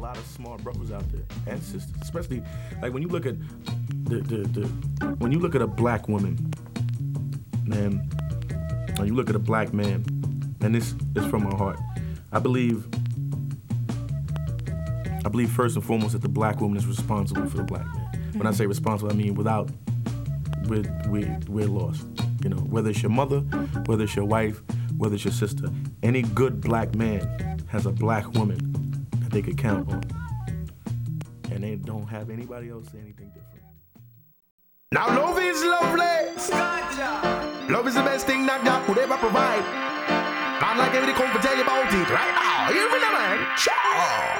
lot of smart brothers out there and sisters, especially like when you look at when you look at a black woman, man, or you look at a black man, and this is from my heart. I believe first and foremost that the black woman is responsible for the black man. When I say responsible, I mean we're lost. You know, whether it's your mother, whether it's your wife, whether it's your sister, any good black man has a black woman that they could count on. And they don't have anybody else say anything different. Now love is lovely. Love is the best thing that God could ever provide. Can't like everybody come to tell you about it right now. You feel man? Sure.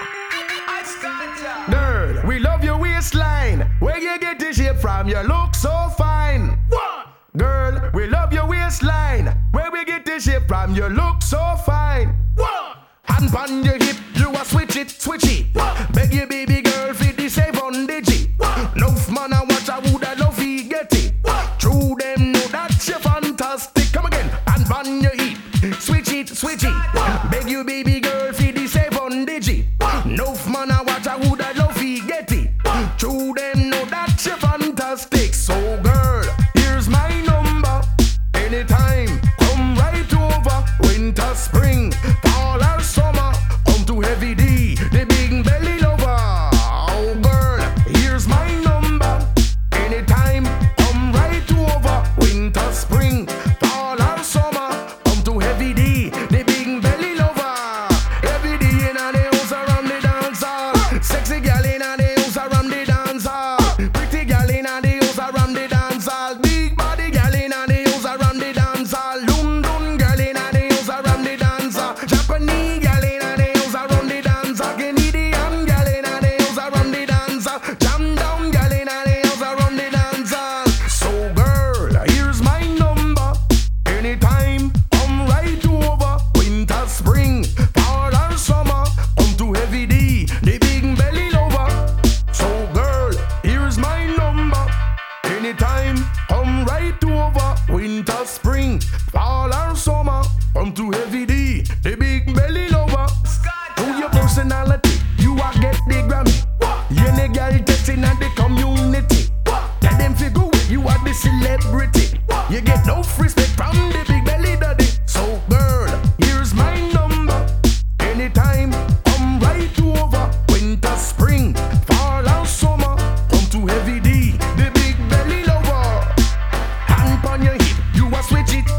Girl, we love your waistline. Where you get this shape from? You look so fine. What? Girl, we love your waistline. Where we get this shape from? You look so fine. What? Hand on your hip, you a switch it. What? Beg your baby girl fit the 7-digit. Enough man I watch, I woulda love he get it. What? True them know that you fantastic. Come again, hand on your hip, switch it. What? Beg your baby girl fit the 7-digit. Enough man I watch, I woulda love he get it. True them know that you fantastic. So girl, here's my number. Anytime, come right over. Winter, spring, fall or summer. Come to Heavy D, the big belly lover. Oh girl, here's my number. Anytime, come right over. Winter, spring, fall or summer. Come to Heavy D, the big belly lover. Heavy D in the house around the dance hall. Sexy gal in the house around the dance hall. Pretty gal in the house around the dance hall. Big body gal in the house around the dance hall. London gal in the house around the dance hall. Japanese gal in the house around the dance hall. Canadian gal in the house around the dance hall. Jam down gal in the house around the dance hall. So girl, here's my number. Anytime, come right over. Winter, spring, fall or summer. Come to Heavy D, the big belly lover. So girl, here's my number. Anytime, come right over. Winter, spring, fall or summer. Come to Heavy D, the big belly lover. To your personality, you are get the Grammy. You the girl testing at the community. Tell them figure you are the celebrity. You get no respect from the big belly daddy. So girl, here's my number. Anytime, come right over. Winter, spring, fall or summer. Come to Heavy D, the big belly lover. Hand on your hip, you a switch it.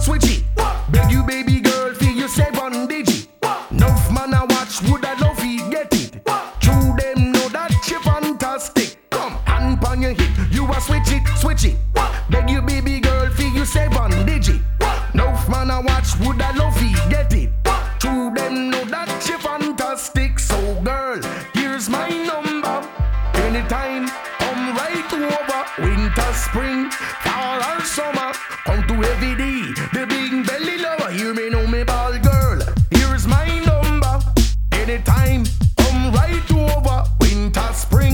Beg you baby girl, feel you 7-digit. Enough man I watch, woulda love he get it. True them know that you fantastic. Come, hand on your hip, you a switch it. Beg you baby girl, feel you 7-digit. Enough man I watch, woulda love he get it. True them know that you fantastic. So girl, here's my number. Anytime, come right over. Winter, spring, fall or summer. Come to Heavy D, the big belly lover. Hear me know me ball girl. Here's my number. Anytime, come right over. Winter, spring.